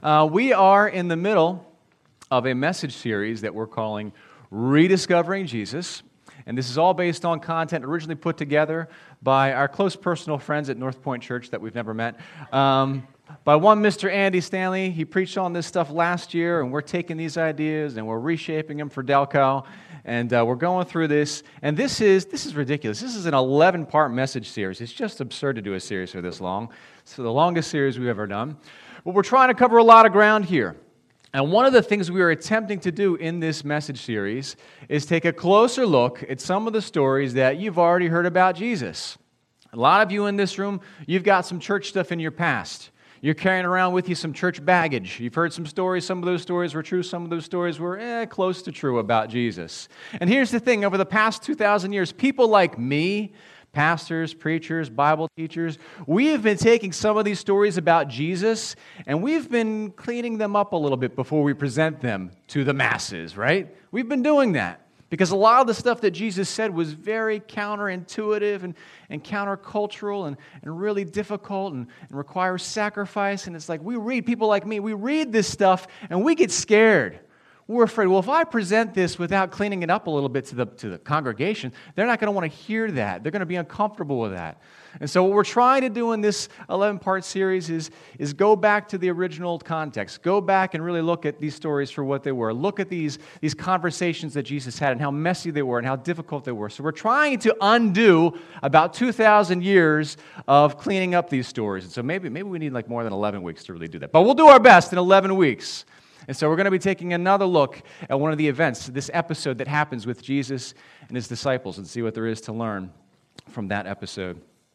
We are in the middle of a message series that we're calling Rediscovering Jesus. And this is all based on content originally put together by our close personal friends at North Point Church that we've never met. By one Mr. Andy Stanley. He preached on this stuff last year, and we're taking these ideas and we're reshaping them for Delco. And we're going through this. And this is ridiculous. This is an 11-part message series. It's just absurd to do a series for this long. It's the longest series we've ever done. But we're trying to cover a lot of ground here. And one of the things we are attempting to do in this message series is take a closer look at some of the stories that you've already heard about Jesus. A lot of you in this room, you've got some church stuff in your past. You're carrying around with you some church baggage. You've heard some stories. Some of those stories were true. Some of those stories were close to true about Jesus. And here's the thing. Over the past 2,000 years, people like me, pastors, preachers, Bible teachers, we have been taking some of these stories about Jesus, and we've been cleaning them up a little bit before we present them to the masses, right? We've been doing that because a lot of the stuff that Jesus said was very counterintuitive and countercultural and really difficult and requires sacrifice. And it's like people like me, we read this stuff and we get scared. We're afraid, well, if I present this without cleaning it up a little bit to the congregation, they're not going to want to hear that. They're going to be uncomfortable with that. And so what we're trying to do in this 11-part series is go back to the original context. Go back and really look at these stories for what they were. Look at these conversations that Jesus had and how messy they were and how difficult they were. So we're trying to undo about 2,000 years of cleaning up these stories. And so maybe we need like more than 11 weeks to really do that. But we'll do our best in 11 weeks. And so we're going to be taking another look at one of the events, this episode that happens with Jesus and his disciples, and see what there is to learn from that episode.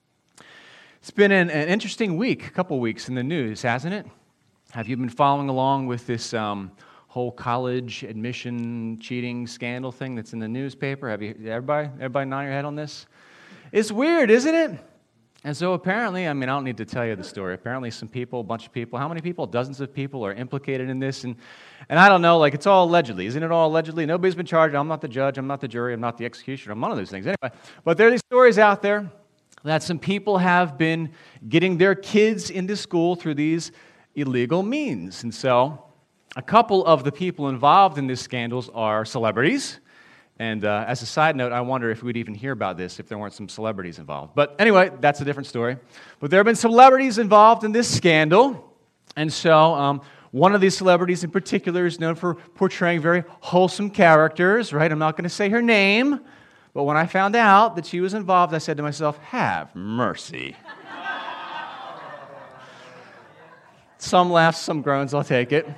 It's been an interesting week, a couple weeks in the news, hasn't it? Have you been following along with this whole college admission cheating scandal thing that's in the newspaper? Have you? Everybody nod your head on this? It's weird, isn't it? And so apparently, I don't need to tell you the story. Apparently some people, a bunch of people, how many people? Dozens of people are implicated in this. And I don't know, it's all allegedly. Isn't it all allegedly? Nobody's been charged. I'm not the judge. I'm not the jury. I'm not the executioner. I'm none of those things. Anyway, but there are these stories out there that some people have been getting their kids into school through these illegal means. And so a couple of the people involved in these scandals are celebrities. And as a side note, I wonder if we'd even hear about this if there weren't some celebrities involved. But anyway, that's a different story. But there have been celebrities involved in this scandal. And so one of these celebrities in particular is known for portraying very wholesome characters, right? I'm not going to say her name. But when I found out that she was involved, I said to myself, have mercy. Some laughs, some groans, I'll take it.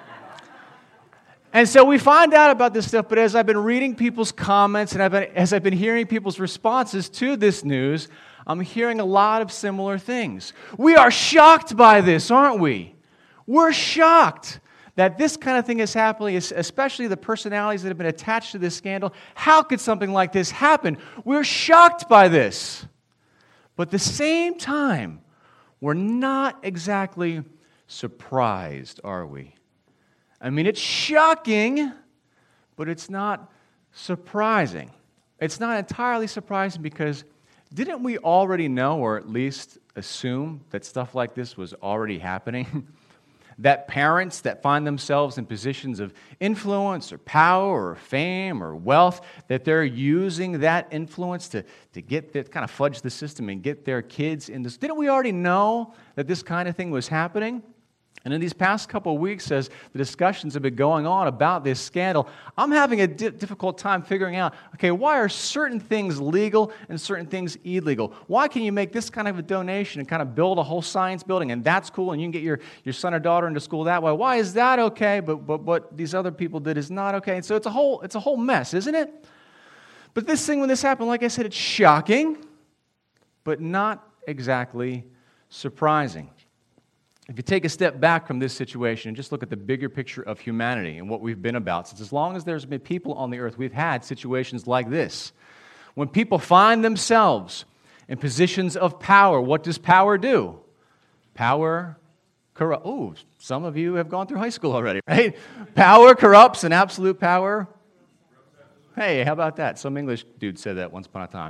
And so we find out about this stuff, but as I've been reading people's comments and as I've been hearing people's responses to this news, I'm hearing a lot of similar things. We are shocked by this, aren't we? We're shocked that this kind of thing is happening, especially the personalities that have been attached to this scandal. How could something like this happen? We're shocked by this. But at the same time, we're not exactly surprised, are we? It's shocking, but it's not surprising. It's not entirely surprising because didn't we already know, or at least assume, that stuff like this was already happening? That parents that find themselves in positions of influence or power or fame or wealth, that they're using that influence to kind of fudge the system and get their kids in this. Didn't we already know that this kind of thing was happening? And in these past couple of weeks, as the discussions have been going on about this scandal, I'm having a difficult time figuring out, okay, why are certain things legal and certain things illegal? Why can you make this kind of a donation and kind of build a whole science building, and that's cool, and you can get your son or daughter into school that way? Why is that okay, but what these other people did is not okay? And so it's a whole mess, isn't it? But this thing, when this happened, like I said, it's shocking, but not exactly surprising. If you take a step back from this situation and just look at the bigger picture of humanity and what we've been about, since as long as there's been people on the earth, we've had situations like this. When people find themselves in positions of power, what does power do? Power corrupts. Oh, some of you have gone through high school already, right? Power corrupts, and absolute power. Hey, how about that? Some English dude said that once upon a time.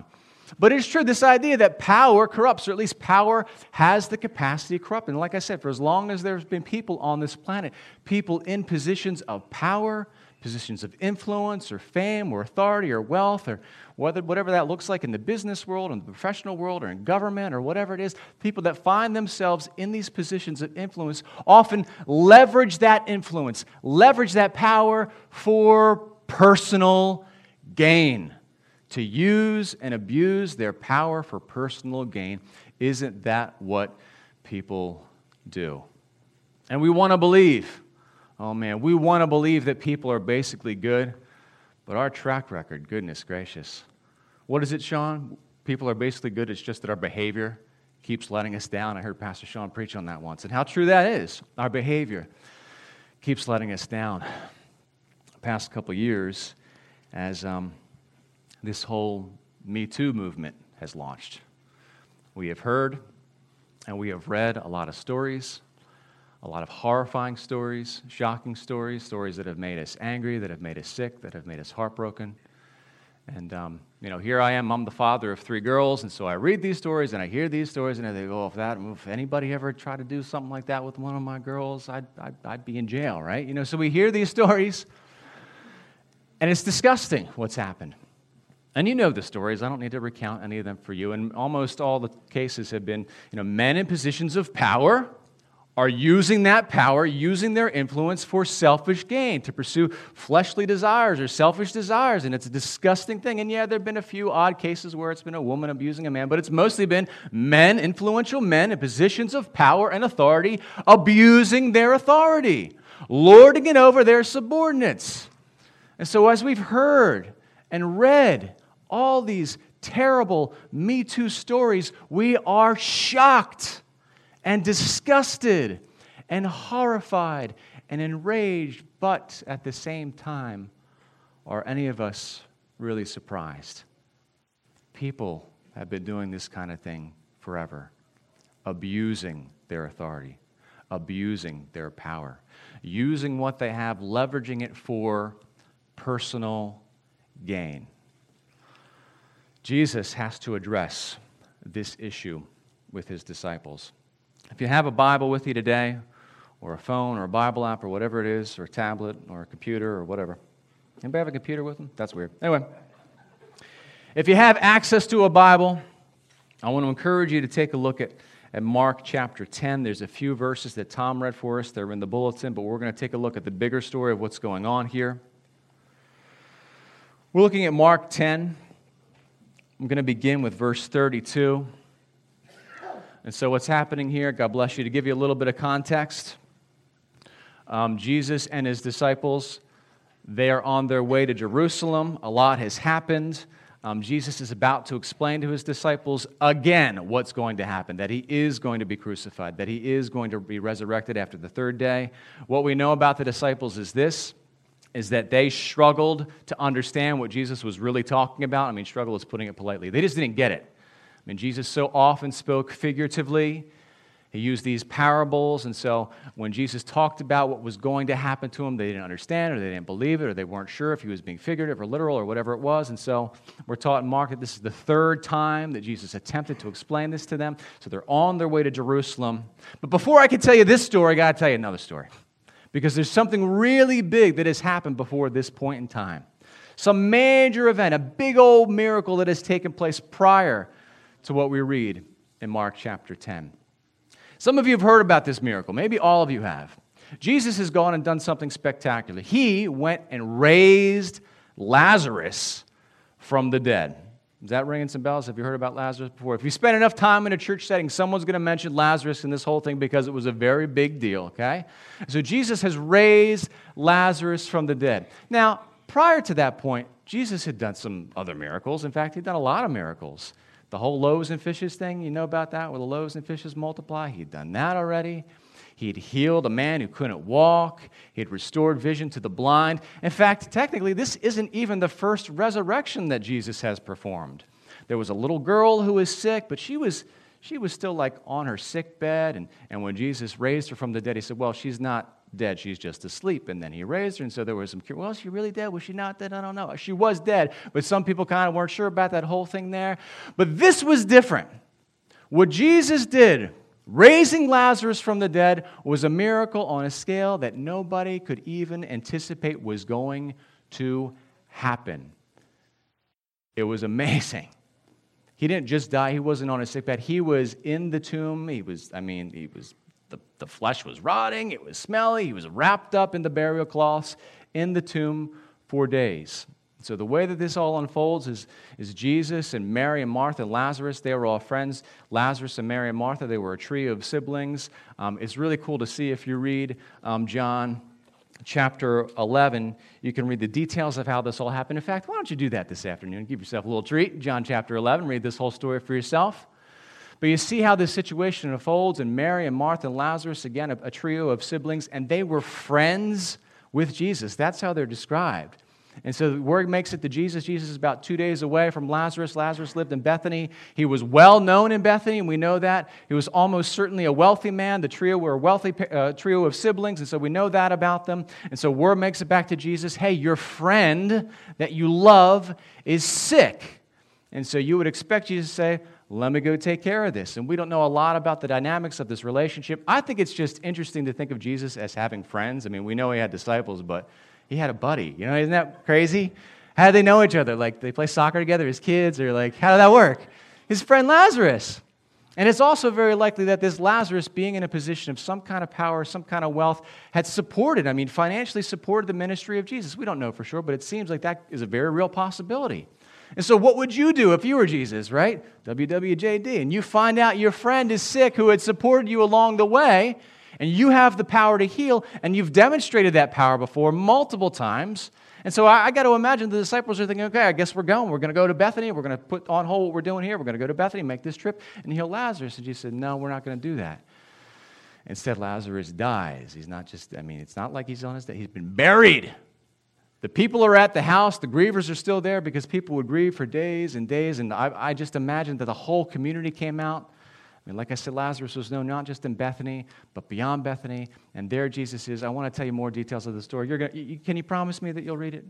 But it's true, this idea that power corrupts, or at least power has the capacity to corrupt. And like I said, for as long as there's been people on this planet, people in positions of power, positions of influence or fame or authority or wealth or whatever that looks like in the business world, in the professional world, or in government or whatever it is, people that find themselves in these positions of influence often leverage that influence, leverage that power for personal gain. To use and abuse their power for personal gain. Isn't that what people do? And we want to believe, we want to believe that people are basically good, but our track record, goodness gracious. What is it, Sean? People are basically good, it's just that our behavior keeps letting us down. I heard Pastor Sean preach on that once, and how true that is. Our behavior keeps letting us down. The past couple of years, as this whole Me Too movement has launched. We have heard and we have read a lot of stories, a lot of horrifying stories, shocking stories, stories that have made us angry, that have made us sick, that have made us heartbroken. And, here I am, I'm the father of 3 girls, and so I read these stories and I hear these stories, and I think, if anybody ever tried to do something like that with one of my girls, I'd be in jail, right? So we hear these stories, and it's disgusting what's happened. And you know the stories. I don't need to recount any of them for you. And almost all the cases have been, men in positions of power are using that power, using their influence for selfish gain, to pursue fleshly desires or selfish desires. And it's a disgusting thing. And yeah, there have been a few odd cases where it's been a woman abusing a man, but it's mostly been men, influential men in positions of power and authority, abusing their authority, lording it over their subordinates. And so as we've heard and read all these terrible Me Too stories, we are shocked and disgusted and horrified and enraged, but at the same time, are any of us really surprised? People have been doing this kind of thing forever, abusing their authority, abusing their power, using what they have, leveraging it for personal gain. Jesus has to address this issue with his disciples. If you have a Bible with you today, or a phone, or a Bible app, or whatever it is, or a tablet, or a computer, or whatever. Anybody have a computer with them? That's weird. Anyway, if you have access to a Bible, I want to encourage you to take a look at Mark chapter 10. There's a few verses that Tom read for us. They're in the bulletin, but we're going to take a look at the bigger story of what's going on here. We're looking at Mark 10. I'm going to begin with verse 32. And so what's happening here, God bless you, to give you a little bit of context, Jesus and his disciples, they are on their way to Jerusalem. A lot has happened. Jesus is about to explain to his disciples again what's going to happen, that he is going to be crucified, that he is going to be resurrected after the 3rd day. What we know about the disciples is this, is that they struggled to understand what Jesus was really talking about. Struggle is putting it politely. They just didn't get it. Jesus so often spoke figuratively. He used these parables, and so when Jesus talked about what was going to happen to them, they didn't understand, or they didn't believe it, or they weren't sure if he was being figurative or literal or whatever it was. And so we're taught in Mark that this is the 3rd time that Jesus attempted to explain this to them. So they're on their way to Jerusalem. But before I can tell you this story, I got to tell you another story. Because there's something really big that has happened before this point in time. Some major event, a big old miracle that has taken place prior to what we read in Mark chapter 10. Some of you have heard about this miracle. Maybe all of you have. Jesus has gone and done something spectacular. He went and raised Lazarus from the dead. Is that ringing some bells? Have you heard about Lazarus before? If you spend enough time in a church setting, someone's going to mention Lazarus in this whole thing because it was a very big deal, okay? So Jesus has raised Lazarus from the dead. Now, prior to that point, Jesus had done some other miracles. In fact, he'd done a lot of miracles. The whole loaves and fishes thing, you know about that, where the loaves and fishes multiply? He'd done that already. He'd healed a man who couldn't walk. He'd restored vision to the blind. In fact, technically, this isn't even the first resurrection that Jesus has performed. There was a little girl who was sick, but she was still like on her sick bed. And when Jesus raised her from the dead, he said, well, she's not dead. She's just asleep. And then he raised her, and so there was some, well, is she really dead? Was she not dead? I don't know. She was dead, but some people kind of weren't sure about that whole thing there. But this was different. What Jesus did, raising Lazarus from the dead, was a miracle on a scale that nobody could even anticipate was going to happen. It was amazing. He didn't just die. He wasn't on a sickbed. He was in the tomb. The flesh was rotting. It was smelly. He was wrapped up in the burial cloths in the tomb for days. So the way that this all unfolds is Jesus and Mary and Martha and Lazarus. They were all friends. Lazarus and Mary and Martha, they were a trio of siblings. It's really cool to see if you read John chapter 11. You can read the details of how this all happened. In fact, why don't you do that this afternoon? Give yourself a little treat. John chapter 11, read this whole story for yourself. But you see how this situation unfolds, and Mary and Martha and Lazarus, again, a trio of siblings, and they were friends with Jesus. That's how they're described. And so the word makes it to Jesus. Jesus is about 2 days away from Lazarus. Lazarus lived in Bethany. He was well known in Bethany, and we know that. He was almost certainly a wealthy man. The trio were a wealthy trio of siblings, and so we know that about them. And so word makes it back to Jesus, hey, your friend that you love is sick. And so you would expect Jesus to say, let me go take care of this. And we don't know a lot about the dynamics of this relationship. I think it's just interesting to think of Jesus as having friends. I mean, we know he had disciples, but he had a buddy. You know, isn't that crazy? How did they know each other? Like, they play soccer together as kids? Or like, how did that work? His friend Lazarus. And it's also very likely that this Lazarus, being in a position of some kind of power, some kind of wealth, had financially supported the ministry of Jesus. We don't know for sure, but it seems like that is a very real possibility. And so what would you do if you were Jesus, right? WWJD. And you find out your friend is sick who had supported you along the way, and you have the power to heal, and you've demonstrated that power before multiple times. And so I got to imagine the disciples are thinking, okay, I guess we're going. We're going to go to Bethany. We're going to put on hold what we're doing here. We're going to go to Bethany, make this trip, and heal Lazarus. And Jesus said, no, we're not going to do that. Instead, Lazarus dies. He's not just, it's not like he's on his death. He's been buried. The people are at the house. The grievers are still there because people would grieve for days and days. And I just imagine that the whole community came out. Like I said, Lazarus was known not just in Bethany, but beyond Bethany. And there Jesus is. I want to tell you more details of the story. Can you promise me that you'll read it?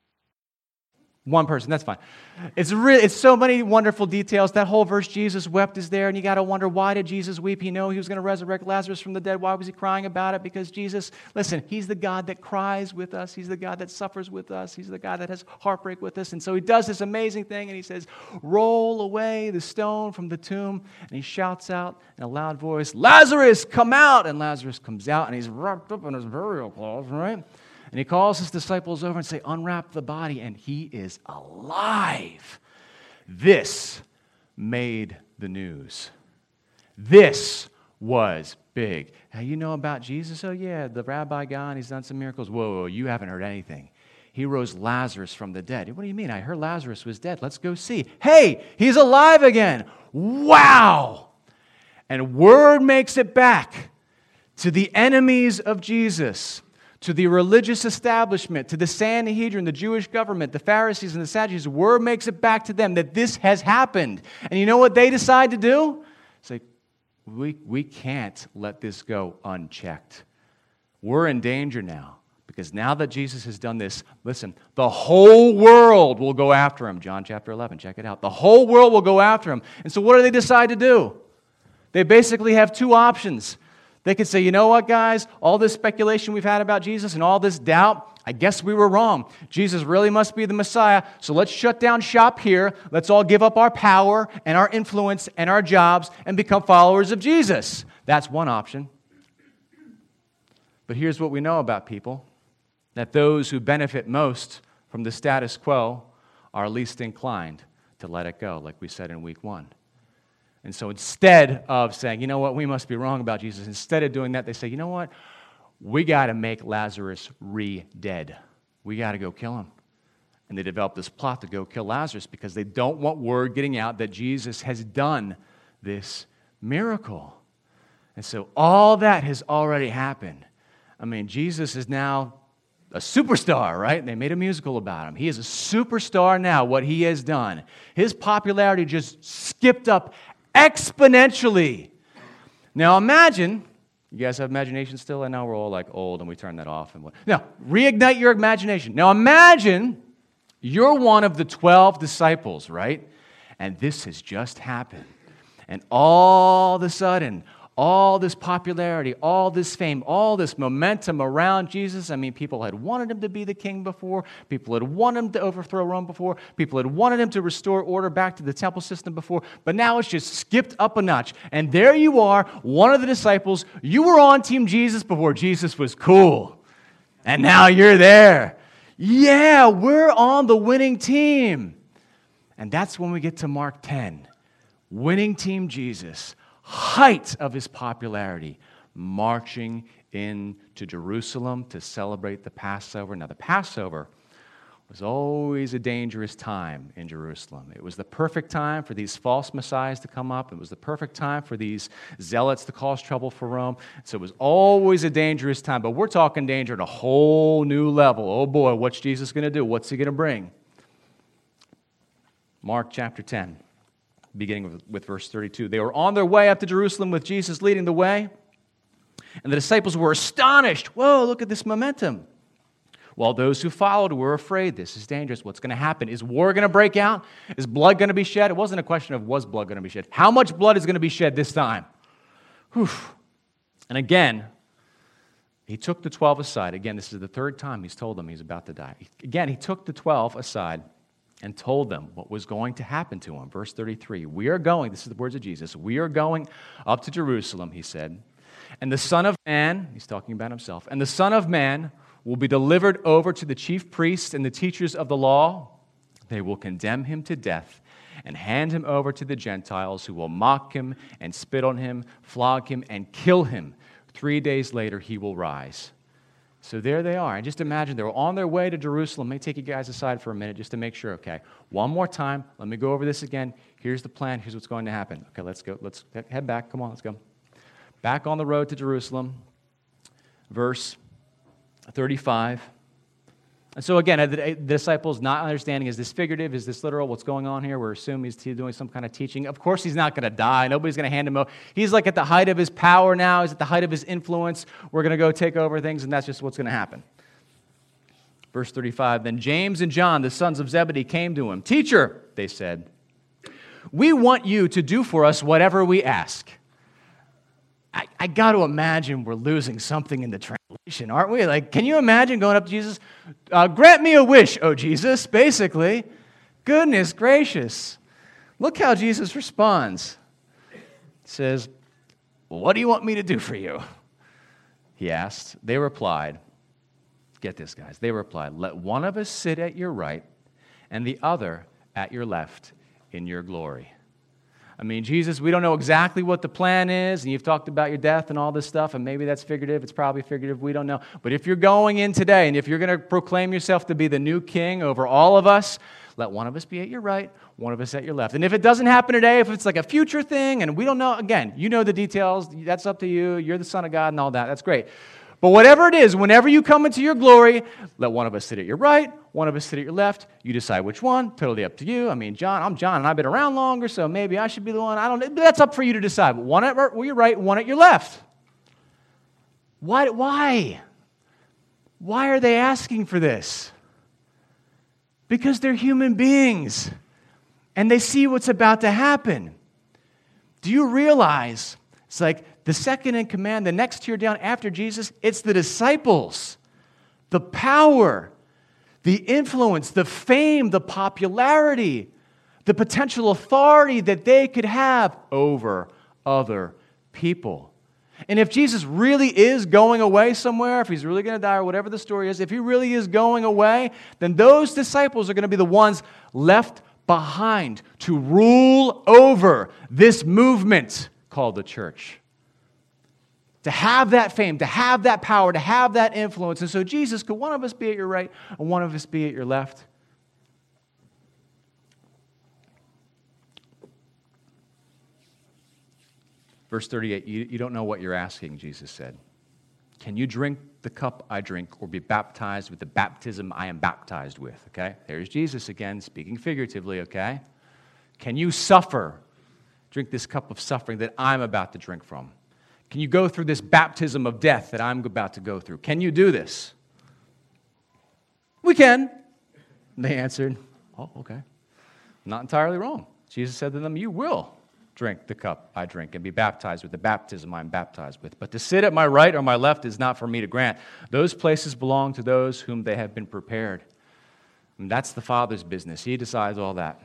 One person, that's fine. It's so many wonderful details. That whole verse, Jesus wept, is there, and you got to wonder, why did Jesus weep? He knew he was going to resurrect Lazarus from the dead. Why was he crying about it? Because Jesus, listen, he's the God that cries with us. He's the God that suffers with us. He's the God that has heartbreak with us. And so he does this amazing thing, and he says, roll away the stone from the tomb, and he shouts out in a loud voice, Lazarus, come out! And Lazarus comes out, and he's wrapped up in his burial clothes, right? And he calls his disciples over and say, unwrap the body, and he is alive. This made the news. This was big. Now, you know about Jesus? Oh, yeah, the rabbi guy, and he's done some miracles. Whoa, you haven't heard anything. He rose Lazarus from the dead. What do you mean? I heard Lazarus was dead. Let's go see. Hey, he's alive again. Wow. And word makes it back to the enemies of Jesus, to the religious establishment, to the Sanhedrin, the Jewish government, the Pharisees and the Sadducees. Word makes it back to them that this has happened. And you know what they decide to do? Say, we can't let this go unchecked. We're in danger now, because now that Jesus has done this, listen, the whole world will go after him. John chapter 11, check it out. The whole world will go after him. And so what do they decide to do? They basically have two options. They could say, you know what, guys? All this speculation we've had about Jesus and all this doubt, I guess we were wrong. Jesus really must be the Messiah, so let's shut down shop here. Let's all give up our power and our influence and our jobs and become followers of Jesus. That's one option. But here's what we know about people, that those who benefit most from the status quo are least inclined to let it go, like we said in week 1. And so instead of saying, you know what, we must be wrong about Jesus, instead of doing that, they say, you know what, we got to make Lazarus re-dead. We got to go kill him. And they develop this plot to go kill Lazarus because they don't want word getting out that Jesus has done this miracle. And so all that has already happened. Jesus is now a superstar, right? They made a musical about him. He is a superstar now, what he has done. His popularity just skipped up exponentially. Now imagine You guys have imagination still? I know we're all like old and we turn that off. No, reignite your imagination. Now imagine you're one of the 12 disciples, right? And this has just happened. And all of a sudden, all this popularity, all this fame, all this momentum around Jesus. I mean, people had wanted him to be the king before. People had wanted him to overthrow Rome before. People had wanted him to restore order back to the temple system before. But now it's just skipped up a notch. And there you are, one of the disciples. You were on Team Jesus before Jesus was cool. And now you're there. Yeah, we're on the winning team. And that's when we get to Mark 10. Winning Team Jesus. Height of his popularity, marching into Jerusalem to celebrate the Passover. Now, the Passover was always a dangerous time in Jerusalem. It was the perfect time for these false messiahs to come up. It was the perfect time for these zealots to cause trouble for Rome. So it was always a dangerous time. But we're talking danger at a whole new level. Oh boy, what's Jesus going to do? What's he going to bring? Mark chapter 10. Beginning with verse 32. They were on their way up to Jerusalem with Jesus leading the way, and the disciples were astonished. Whoa, look at this momentum. While those who followed were afraid. This is dangerous. What's going to happen? Is war going to break out? Is blood going to be shed? It wasn't a question of was blood going to be shed. How much blood is going to be shed this time? Whew. And again, he took the 12 aside. Again, this is the third time he's told them he's about to die. Again, he took the 12 aside and told them what was going to happen to him. Verse 33, we are going, this is the words of Jesus, we are going up to Jerusalem, he said, and the Son of Man, he's talking about himself, and the Son of Man will be delivered over to the chief priests and the teachers of the law. They will condemn him to death and hand him over to the Gentiles, who will mock him and spit on him, flog him, and kill him. 3 days later, he will rise. So there they are. And just imagine they were on their way to Jerusalem. Let me take you guys aside for a minute just to make sure, okay? One more time. Let me go over this again. Here's the plan. Here's what's going to happen. Okay, let's go. Let's head back. Come on, let's go. Back on the road to Jerusalem, verse 35. And so again, the disciples not understanding, is this figurative? Is this literal? What's going on here? We're assuming he's doing some kind of teaching. Of course he's not going to die. Nobody's going to hand him over. He's like at the height of his power now. He's at the height of his influence. We're going to go take over things, and that's just what's going to happen. Verse 35, then James and John, the sons of Zebedee, came to him. Teacher, they said, we want you to do for us whatever we ask. I got to imagine we're losing something in the translation, aren't we? Like, can you imagine going up to Jesus? Grant me a wish, oh Jesus, basically. Goodness gracious. Look how Jesus responds. He says, well, what do you want me to do for you? He asked. They replied, get this, guys. They replied, let one of us sit at your right and the other at your left in your glory. I mean, Jesus, we don't know exactly what the plan is, and you've talked about your death and all this stuff, and maybe that's figurative. It's probably figurative. We don't know. But if you're going in today, and if you're going to proclaim yourself to be the new king over all of us, let one of us be at your right, one of us at your left. And if it doesn't happen today, if it's like a future thing, and we don't know, again, you know the details. That's up to you. You're the Son of God and all that. That's great. But whatever it is, whenever you come into your glory, let one of us sit at your right, one of us sit at your left. You decide which one. Totally up to you. I mean, I'm John, and I've been around longer, so maybe I should be the one. I don't know. That's up for you to decide. But one at your right, one at your left. Why? Why are they asking for this? Because they're human beings, and they see what's about to happen. Do you realize it's like the second in command, the next tier down after Jesus, it's the disciples. The power, the influence, the fame, the popularity, the potential authority that they could have over other people. And if Jesus really is going away somewhere, if he's really going to die or whatever the story is, if he really is going away, then those disciples are going to be the ones left behind to rule over this movement called the church. To have that fame, to have that power, to have that influence. And so Jesus, could one of us be at your right and one of us be at your left? Verse 38, you don't know what you're asking, Jesus said. Can you drink the cup I drink or be baptized with the baptism I am baptized with? Okay, there's Jesus again, speaking figuratively, okay? Can you suffer, drink this cup of suffering that I'm about to drink from? Can you go through this baptism of death that I'm about to go through? Can you do this? We can. They answered, oh, okay. Not entirely wrong. Jesus said to them, you will drink the cup I drink and be baptized with the baptism I'm baptized with. But to sit at my right or my left is not for me to grant. Those places belong to those whom they have been prepared. And that's the Father's business. He decides all that.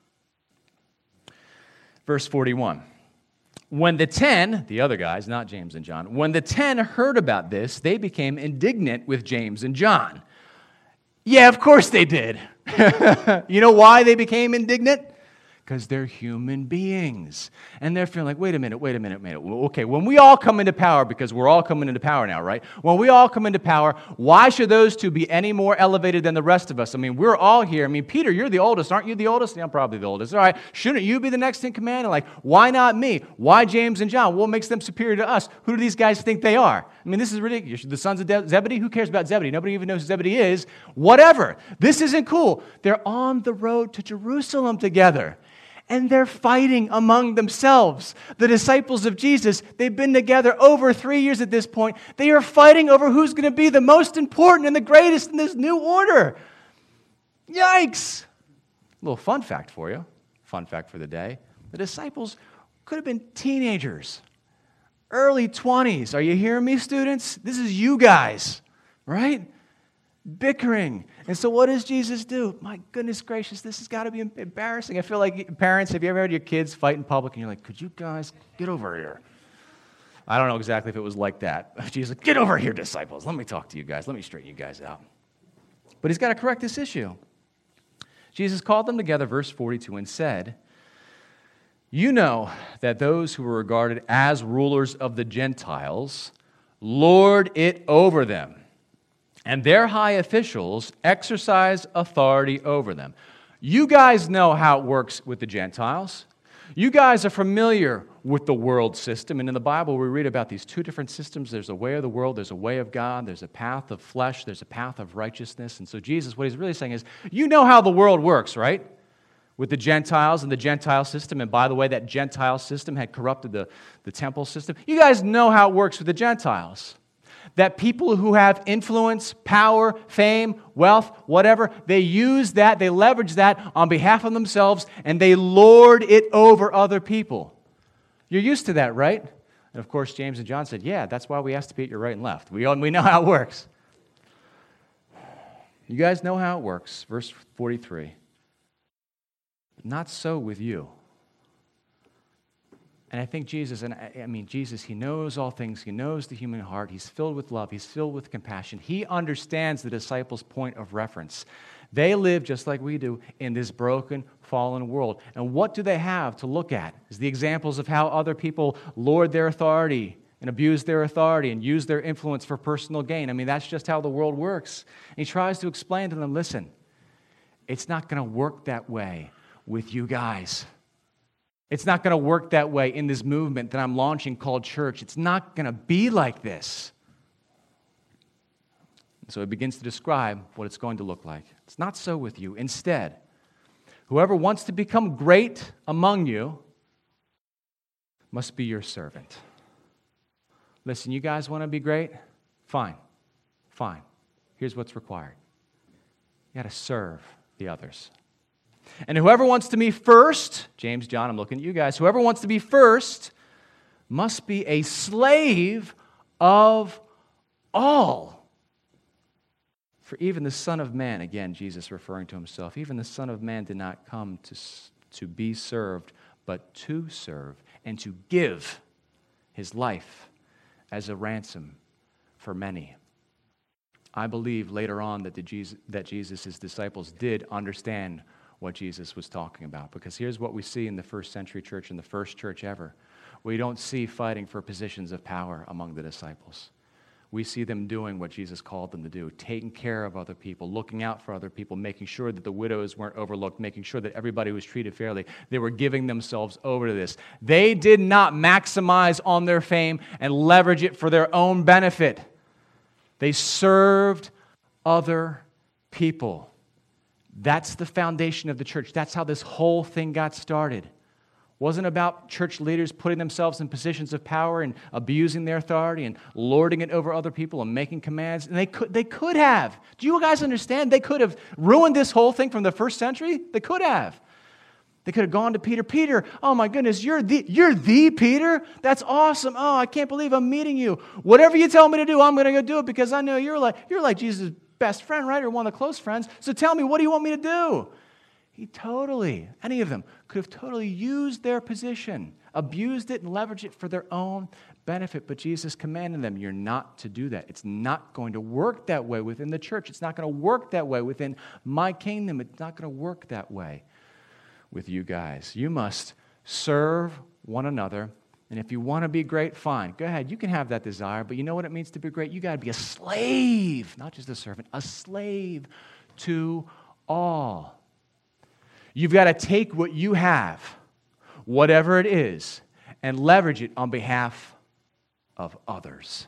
Verse 41. When the 10, the other guys, not James and John, when the 10 heard about this, they became indignant with James and John. Yeah, of course they did. You know why they became indignant? Because they're human beings. And they're feeling like, wait a minute. Okay, when we all come into power, because we're all coming into power now, right? When we all come into power, why should those two be any more elevated than the rest of us? I mean, we're all here. I mean, Peter, you're the oldest. Aren't you the oldest? Yeah, I'm probably the oldest. All right, shouldn't you be the next in command? And like, why not me? Why James and John? What makes them superior to us? Who do these guys think they are? I mean, this is ridiculous. The sons of Zebedee? Who cares about Zebedee? Nobody even knows who Zebedee is. Whatever. This isn't cool. They're on the road to Jerusalem together. And they're fighting among themselves. The disciples of Jesus, they've been together over 3 years at this point. They are fighting over who's going to be the most important and the greatest in this new order. Yikes! A little fun fact for you. Fun fact for the day. The disciples could have been teenagers. Early 20s. Are you hearing me, students? This is you guys, right? Bickering. And so what does Jesus do? My goodness gracious, this has got to be embarrassing. I feel like parents, have you ever had your kids fight in public and you're like, could you guys get over here? I don't know exactly if it was like that. Jesus like, get over here, disciples. Let me talk to you guys. Let me straighten you guys out. But he's got to correct this issue. Jesus called them together, verse 42, and said, you know that those who were regarded as rulers of the Gentiles lord it over them, and their high officials exercise authority over them. You guys know how it works with the Gentiles. You guys are familiar with the world system. And in the Bible, we read about these two different systems. There's a way of the world, there's a way of God, there's a path of flesh, there's a path of righteousness. And so Jesus, what he's really saying is, you know how the world works, right? With the Gentiles and the Gentile system. And by the way, that Gentile system had corrupted the temple system. You guys know how it works with the Gentiles. That people who have influence, power, fame, wealth, whatever, they use that, they leverage that on behalf of themselves, and they lord it over other people. You're used to that, right? And of course, James and John said, yeah, that's why we asked to be at your right and left. We know how it works. You guys know how it works. Verse 43. Not so with you. And I think Jesus, Jesus, he knows all things. He knows the human heart. He's filled with love. He's filled with compassion. He understands the disciples' point of reference. They live just like we do in this broken, fallen world. And what do they have to look at? Is the examples of how other people lord their authority and abuse their authority and use their influence for personal gain. I mean, that's just how the world works. And he tries to explain to them, listen, it's not going to work that way with you guys. It's not going to work that way in this movement that I'm launching called church. It's not going to be like this. So he begins to describe what it's going to look like. It's not so with you. Instead, whoever wants to become great among you must be your servant. Listen, you guys want to be great? Fine. Here's what's required. You got to serve the others. And whoever wants to be first, James, John, I'm looking at you guys, whoever wants to be first must be a slave of all. For even the Son of Man, again, Jesus referring to himself, even the Son of Man did not come to be served, but to serve and to give his life as a ransom for many. I believe later on that Jesus' disciples did understand what Jesus was talking about. Because here's what we see in the first century church, in the first church ever. We don't see fighting for positions of power among the disciples. We see them doing what Jesus called them to do, taking care of other people, looking out for other people, making sure that the widows weren't overlooked, making sure that everybody was treated fairly. They were giving themselves over to this. They did not maximize on their fame and leverage it for their own benefit. They served other people. That's the foundation of the church. That's how this whole thing got started. Wasn't about church leaders putting themselves in positions of power and abusing their authority and lording it over other people and making commands. And they could have. Do you guys understand? They could have ruined this whole thing from the first century. They could have. They could have gone to Peter. Peter, oh my goodness, you're the Peter? That's awesome. Oh, I can't believe I'm meeting you. Whatever you tell me to do, I'm going to go do it because I know you're like Jesus' best friend, right? Or one of the close friends. So tell me, what do you want me to do? Any of them, could have totally used their position, abused it and leveraged it for their own benefit. But Jesus commanded them, you're not to do that. It's not going to work that way within the church. It's not going to work that way within my kingdom. It's not going to work that way with you guys. You must serve one another. And if you want to be great, fine. Go ahead. You can have that desire. But you know what it means to be great? You got to be a slave, not just a servant, a slave to all. You've got to take what you have, whatever it is, and leverage it on behalf of others.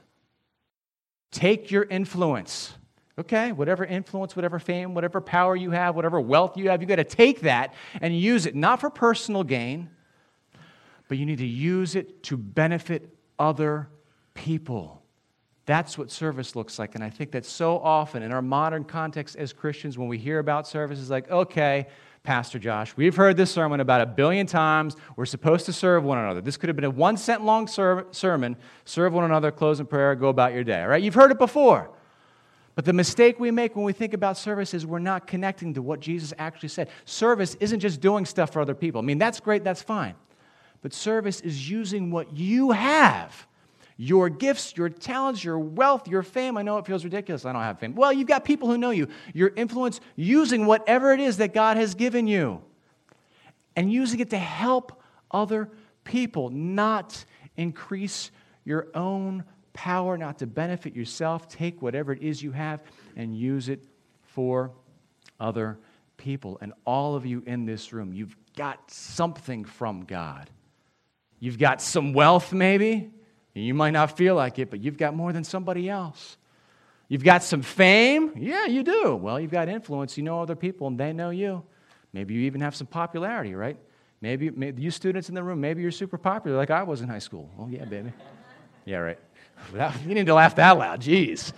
Take your influence. Okay, whatever influence, whatever fame, whatever power you have, whatever wealth you have, you've got to take that and use it, not for personal gain, but you need to use it to benefit other people. That's what service looks like. And I think that so often in our modern context as Christians, when we hear about service, it's like, okay, Pastor Josh, we've heard this sermon about 1 billion times. We're supposed to serve one another. This could have been a 1 cent long sermon. Serve one another, close in prayer, go about your day. All right? You've heard it before. But the mistake we make when we think about service is we're not connecting to what Jesus actually said. Service isn't just doing stuff for other people. I mean, that's great, that's fine. But service is using what you have. Your gifts, your talents, your wealth, your fame. I know it feels ridiculous. I don't have fame. Well, you've got people who know you. Your influence, using whatever it is that God has given you. And using it to help other people, not increase your own power, not to benefit yourself. Take whatever it is you have and use it for other people. And all of you in this room, you've got something from God. You've got some wealth maybe. You might not feel like it, but you've got more than somebody else. You've got some fame. Yeah, you do. Well, you've got influence. You know other people, and they know you. Maybe you even have some popularity, right? Maybe you students in the room, maybe you're super popular like I was in high school. Oh, yeah, baby. Yeah, right. You need to laugh that loud. Jeez.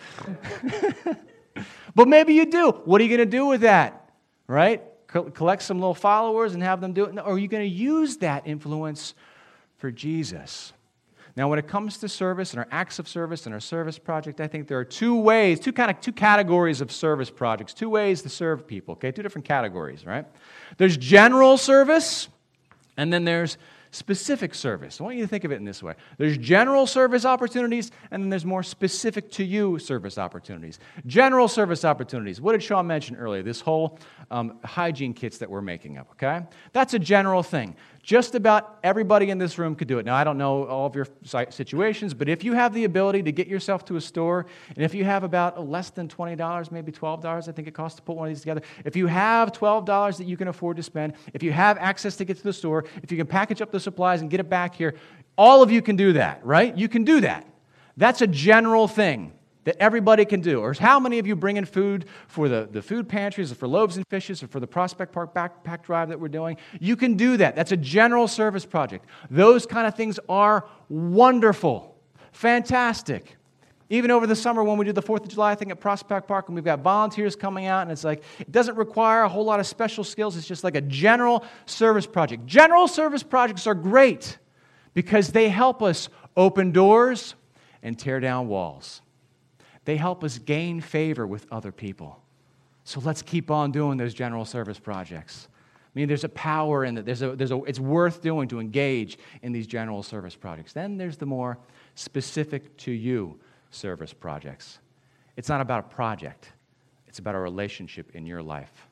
But maybe you do. What are you going to do with that, right? Collect some little followers and have them do it? Or are you going to use that influence for Jesus? Now, when it comes to service and our acts of service and our service project, I think there are two categories of service projects, 2 ways to serve people, okay? 2 different categories, right? There's general service, and then there's specific service. I want you to think of it in this way. There's general service opportunities, and then there's more specific to you service opportunities. General service opportunities. What did Sean mention earlier? This whole hygiene kits that we're making up, okay? That's a general thing. Just about everybody in this room could do it. Now, I don't know all of your situations, but if you have the ability to get yourself to a store, and if you have about less than $20, maybe $12, I think it costs to put one of these together. If you have $12 that you can afford to spend, if you have access to get to the store, if you can package up the supplies and get it back here, all of you can do that, right? You can do that. That's a general thing that everybody can do. Or how many of you bring in food for the food pantries, or for Loaves and Fishes, or for the Prospect Park backpack drive that we're doing? You can do that. That's a general service project. Those kind of things are wonderful, fantastic. Even over the summer when we do the 4th of July thing at Prospect Park, and we've got volunteers coming out, and it's like, it doesn't require a whole lot of special skills. It's just like a general service project. General service projects are great because they help us open doors and tear down walls. They help us gain favor with other people. So let's keep on doing those general service projects. I mean, there's a power in it. It's worth doing to engage in these general service projects. Then there's the more specific to you service projects. It's not about a project. It's about a relationship in your life.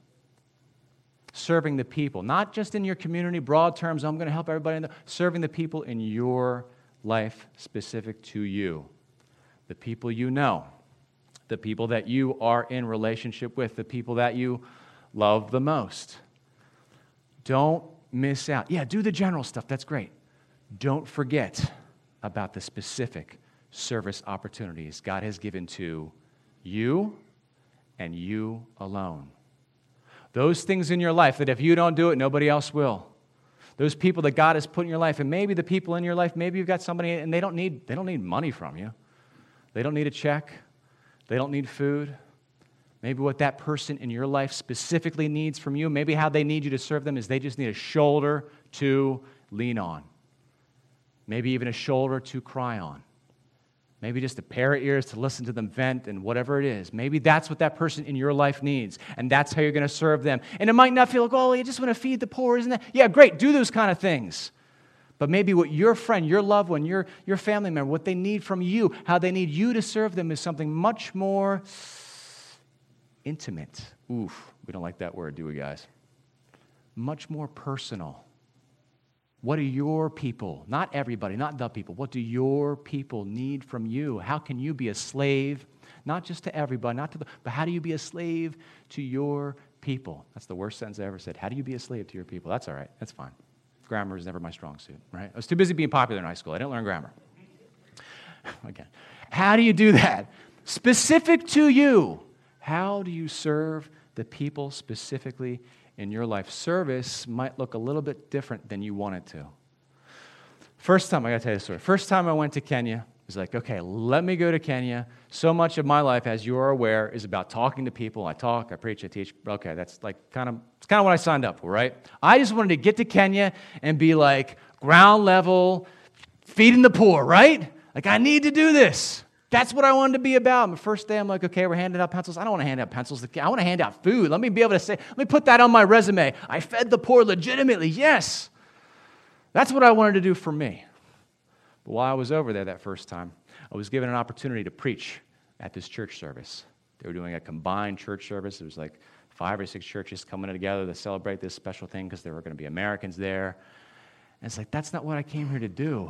Serving the people, not just in your community, broad terms, I'm going to help everybody. Serving the people in your life specific to you. The people you know. The people that you are in relationship with, the people that you love the most. Don't miss out. Yeah, do the general stuff. That's great. Don't forget about the specific service opportunities God has given to you and you alone. Those things in your life that if you don't do it, nobody else will. Those people that God has put in your life, and maybe the people in your life, maybe you've got somebody and they don't need money from you. They don't need a check. They don't need food. Maybe what that person in your life specifically needs from you, maybe how they need you to serve them is they just need a shoulder to lean on. Maybe even a shoulder to cry on. Maybe just a pair of ears to listen to them vent and whatever it is. Maybe that's what that person in your life needs, and that's how you're going to serve them. And it might not feel like, oh, you just want to feed the poor, isn't that? Yeah, great, do those kind of things. But maybe what your friend, your loved one, your family member, what they need from you, how they need you to serve them is something much more intimate. Oof, we don't like that word, do we, guys? Much more personal. What do your people, not everybody, not the people, what do your people need from you? How can you be a slave, not just to everybody, but how do you be a slave to your people? That's the worst sentence I ever said. How do you be a slave to your people? That's all right. That's fine. Grammar is never my strong suit, right? I was too busy being popular in high school. I didn't learn grammar. Again, how do you do that? Specific to you. How do you serve the people specifically in your life? Service might look a little bit different than you want it to. First time, I got to tell you a story. First time I went to Kenya, I was like, okay, let me go to Kenya. So much of my life, as you are aware, is about talking to people. I talk, I preach, I teach. Okay, that's like it's kind of what I signed up for, right? I just wanted to get to Kenya and be like ground level, feeding the poor, right? Like, I need to do this. That's what I wanted to be about. The first day, I'm like, okay, we're handing out pencils. I don't want to hand out pencils. I want to hand out food. Let me be able to say, let me put that on my resume. I fed the poor legitimately. Yes. That's what I wanted to do for me. But while I was over there that first time, I was given an opportunity to preach at this church service. They were doing a combined church service. It was like 5 or 6 churches coming together to celebrate this special thing because there were going to be Americans there. And it's like, that's not what I came here to do.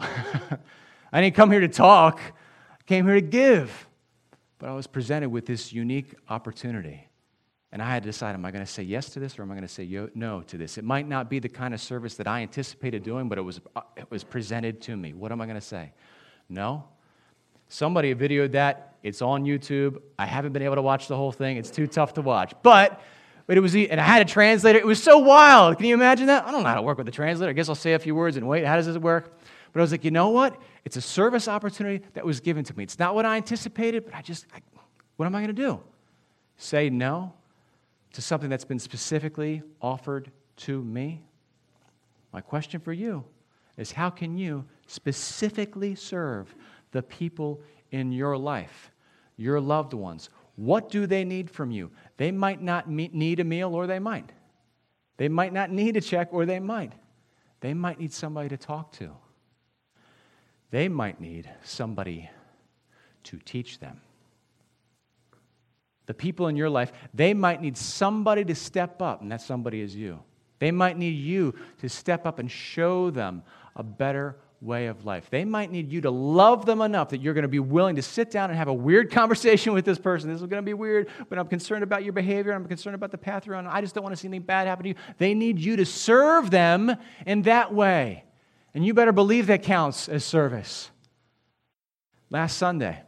I didn't come here to talk. Came here to give, but I was presented with this unique opportunity, and I had to decide, am I going to say yes to this or am I going to say no to this? It might not be the kind of service that I anticipated doing, but it was presented to me. What am I going to say? No. Somebody videoed that. It's on YouTube. I haven't been able to watch the whole thing. It's too tough to watch, but it was, and I had a translator. It was so wild. Can you imagine that? I don't know how to work with a translator. I guess I'll say a few words and wait. How does it work? But I was like, you know what? It's a service opportunity that was given to me. It's not what I anticipated, but what am I going to do? Say no to something that's been specifically offered to me? My question for you is, how can you specifically serve the people in your life, your loved ones? What do they need from you? They might not need a meal, or they might. They might not need a check, or they might. They might need somebody to talk to. They might need somebody to teach them. The people in your life, they might need somebody to step up, and that somebody is you. They might need you to step up and show them a better way of life. They might need you to love them enough that you're going to be willing to sit down and have a weird conversation with this person. This is going to be weird, but I'm concerned about your behavior. I'm concerned about the path you're on. I just don't want to see anything bad happen to you. They need you to serve them in that way. And you better believe that counts as service. Last Sunday.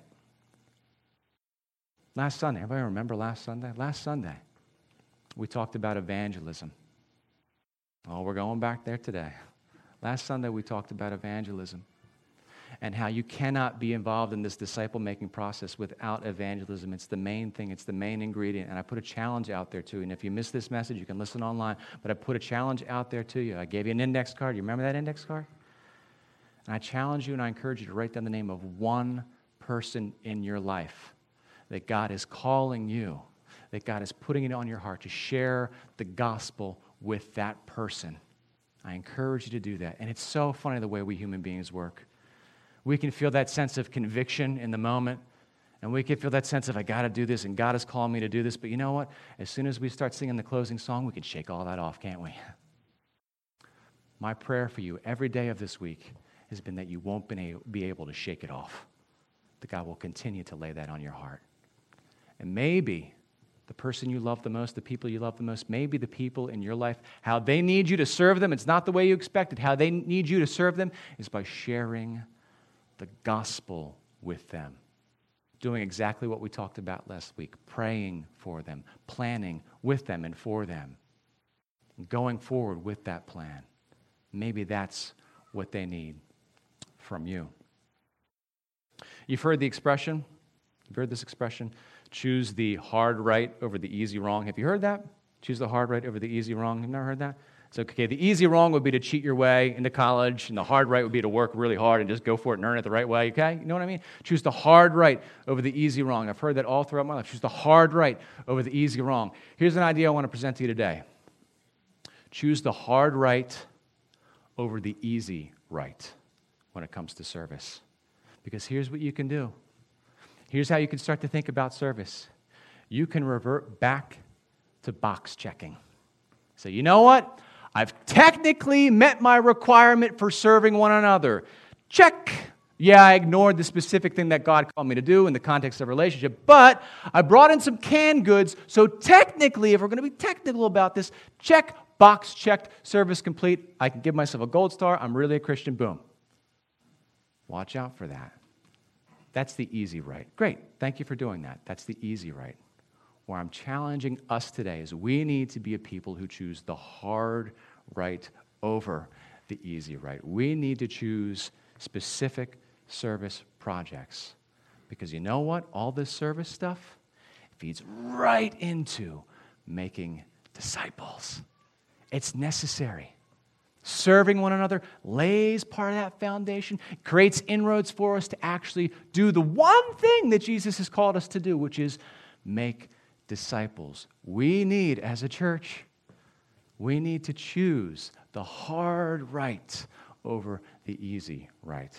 Anybody remember last Sunday? Last Sunday, we talked about evangelism. Oh, we're going back there today. Last Sunday, we talked about evangelism and how you cannot be involved in this disciple-making process without evangelism. It's the main thing. It's the main ingredient. And I put a challenge out there, too. And if you missed this message, you can listen online. But I put a challenge out there to you. I gave you an index card. You remember that index card? And I challenge you and I encourage you to write down the name of one person in your life that God is calling you, that God is putting it on your heart to share the gospel with that person. I encourage you to do that. And it's so funny the way we human beings work. We can feel that sense of conviction in the moment, and we can feel that sense of, I got to do this, and God is calling me to do this. But you know what? As soon as we start singing the closing song, we can shake all that off, can't we? My prayer for you every day of this week has been that you won't be able to shake it off, that God will continue to lay that on your heart. And maybe the person you love the most, the people you love the most, maybe the people in your life, how they need you to serve them, it's not the way you expected. How they need you to serve them is by sharing the gospel with them. Doing exactly what we talked about last week, praying for them, planning with them and for them, and going forward with that plan. maybe that's what they need from you. You've heard the expression, choose the hard right over the easy wrong. Have you heard that? Choose the hard right over the easy wrong. You've never heard that? So, okay, the easy wrong would be to cheat your way into college, and the hard right would be to work really hard and just go for it and earn it the right way, okay? You know what I mean? Choose the hard right over the easy wrong. I've heard that all throughout my life. Choose the hard right over the easy wrong. Here's an idea I want to present to you today. Choose the hard right over the easy right when it comes to service. Because here's what you can do. Here's how you can start to think about service. You can revert back to box checking. So you know what? I've technically met my requirement for serving one another. Check. Yeah, I ignored the specific thing that God called me to do in the context of a relationship, but I brought in some canned goods, so technically, if we're going to be technical about this, check, box checked, service complete. I can give myself a gold star. I'm really a Christian. Boom. Watch out for that. That's the easy right. Great. Thank you for doing that. That's the easy right. Where I'm challenging us today is we need to be a people who choose the hard right over the easy right. We need to choose specific service projects. Because you know what? All this service stuff feeds right into making disciples. It's necessary. Serving one another lays part of that foundation, creates inroads for us to actually do the one thing that Jesus has called us to do, which is make disciples. We need, as a church, we need to choose the hard right over the easy right.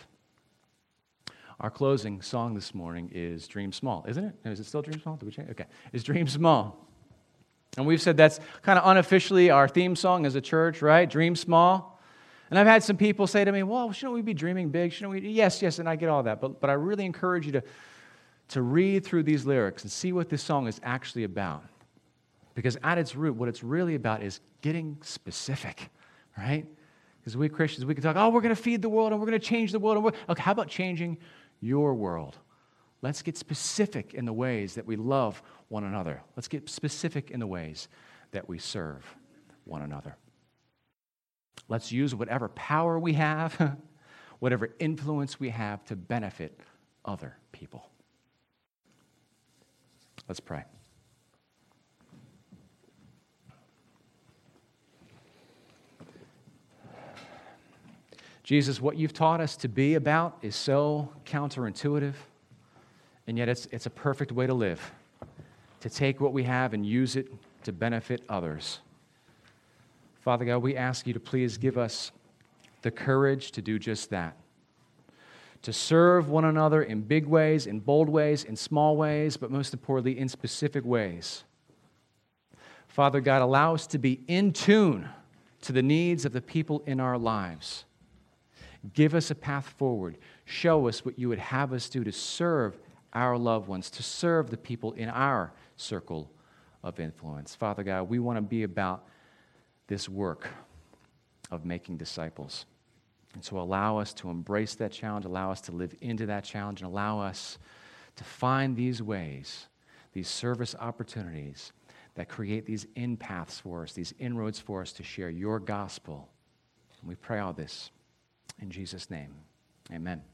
Our closing song this morning is Dream Small, isn't it? Is it still Dream Small? Did we change? Okay. It's Dream Small. And we've said that's kind of unofficially our theme song as a church, right? Dream small. And I've had some people say to me, well, shouldn't we be dreaming big? Shouldn't we? Yes, and I get all that. But I really encourage you to read through these lyrics and see what this song is actually about. Because at its root, what it's really about is getting specific, right? Because we Christians, we can talk, we're going to feed the world and we're going to change the world. Okay, how about changing your world? Let's get specific in the ways that we love one another. Let's get specific in the ways that we serve one another. Let's use whatever power we have, whatever influence we have to benefit other people. Let's pray. Jesus, what you've taught us to be about is so counterintuitive. And yet it's a perfect way to live, to take what we have and use it to benefit others. Father God, we ask you to please give us the courage to do just that, to serve one another in big ways, in bold ways, in small ways, but most importantly, in specific ways. Father God, allow us to be in tune to the needs of the people in our lives. Give us a path forward. Show us what you would have us do to serve our loved ones, to serve the people in our circle of influence. Father God, we want to be about this work of making disciples. And so allow us to embrace that challenge, allow us to live into that challenge, and allow us to find these ways, these service opportunities that create these in paths for us, these inroads for us to share your gospel. And we pray all this in Jesus' name. Amen.